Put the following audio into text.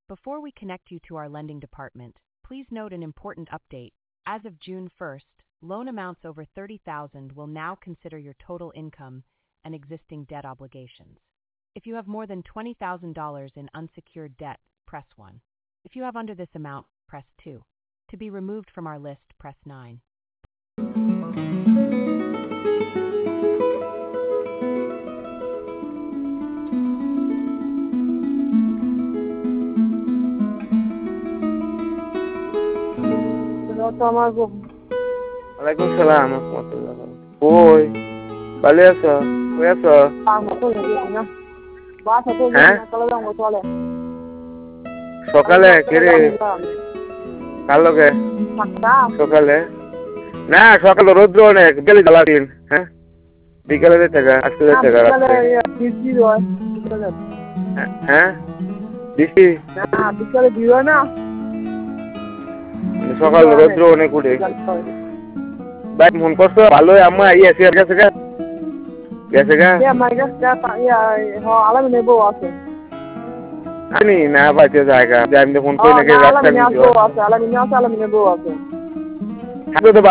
Before we connect you to our lending department, please note an important update. As of June 1st, loan amounts over $30,000 will now consider your total income and existing debt obligations. If you have more than $20,000 in unsecured debt, press 1. If you have under this amount, press 2. To be removed from our list, press 9. ওয়ালাইকুম সালাম রাহমাতুল্লাহ। কই ভালো আছো? কই আছো? সকালে কেরে কার লগে সকালে না সকালে রোদ্র অনেক বিকেলে জ্বালা দিন। হ্যাঁ বিকেলে যেতে গা আজকে যেতে গা হ্যাঁ বৃষ্টি বিকালে দিও না সকাল রোদ্র অনেক উঠে ভাই মন করছো ভালো আম্মা গেছে গা গেছে গা আলামি নেবো আছে জানি না পাইতে জায়গা যে আমি ফোন করে নাকি রাস্তা আলামি নেবো আছে